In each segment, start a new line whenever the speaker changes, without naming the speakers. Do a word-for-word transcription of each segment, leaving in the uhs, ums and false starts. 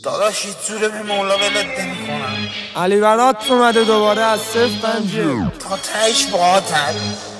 داداش هیچ جوره به مولا ولت نمی‌کنم.
علی برات اومده دوباره از صفر پنجه
تا تهش باهاتن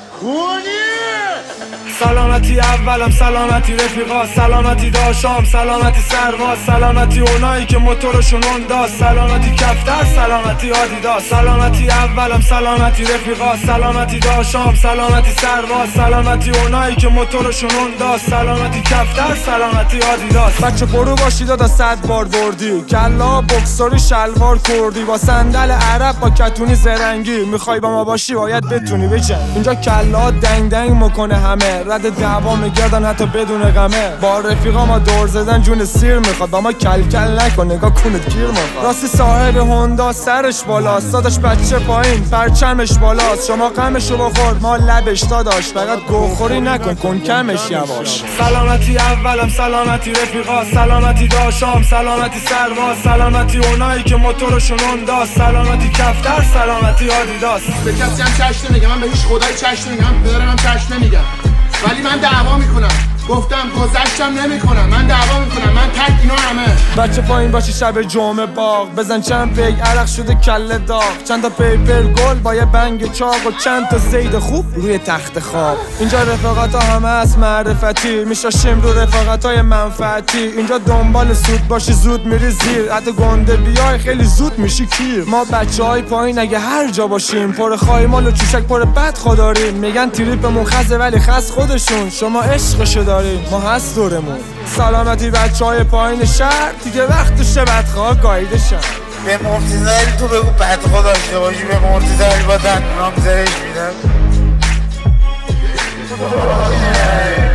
سلامتی اولم، سلامتی رفیقا، سلامتی داشام، سلامتی سرباز، سلامتی اونایی که موتورشون انداز، سلامتی کفتر، سلامتی آدیداس، سلامتی اولم، سلامتی رفیقا، سلامتی داشام، سلامتی سرباز، سلامتی اونایی که موتورشون انداز، سلامتی کفتر، سلامتی آدیداس. بچه برو باشی دادا صد بار بردی کلا بکسوری شلوار کردی با صندل عرب با کتونی زرنگی، میخوای با ما باشی باید بتونی بجن. اینجا کلا دنگ دنگ مکنه همه رد دعوا میگردن حتی بدون غمه. با رفیقا ما دور زدن جون سیر میخواد با ما کل کل نکن نگاه کونت گیر میخواد. راستی صاحب هوندا سرش بالاست داداش بچه پایین پرچمش بالاست. شما غمشو بخور ما لبش داداش فقط گوخوری نکن کن کمش یواش. سلامتی اولم، سلامتی رفیقا، سلامتی داشام، سلامتی سرباز، سلامتی اونایی که موتورشون انداز، سلامتی کفتر، سلامتی آدیداس.
به کسی هم چشم نمیگم، من به هیچ خدای چشم نمیگم، پدرم هم چشم نمیگم، ولی من دعوا میکنم. گفتم گذشتم نمیکنم، من دعوا میکنم، من تک اینا همه.
بچه پایین باشی شب جمعه باغ بزن چند پیگ عرق شده کله داغ، چند تا پیپر گل با یه بنگ چاق و چند تا زید خوب روی تخت خواب. اینجا رفاقت ها همه از معرفتی میشاشیم رو رفاقت های منفعتی. اینجا دنبال سود باشی زود میری زیر، حتی گنده بیای خیلی زود میشی کیر. ما بچه های پایین اگه هر جا باشیم پر خواهی مال و چوشک پر بد خداریم. میگن تریپمون خزه ولی خز خودشون، شما عشقشو داریم ما هست دورمون. سلامتی بچه های پایین شهر دیگه وقتشه بدخواه گایده شن.
به مرتضی تو بگو بدخواه داشته باشی، به مرتضی با دندونام زرش میدم.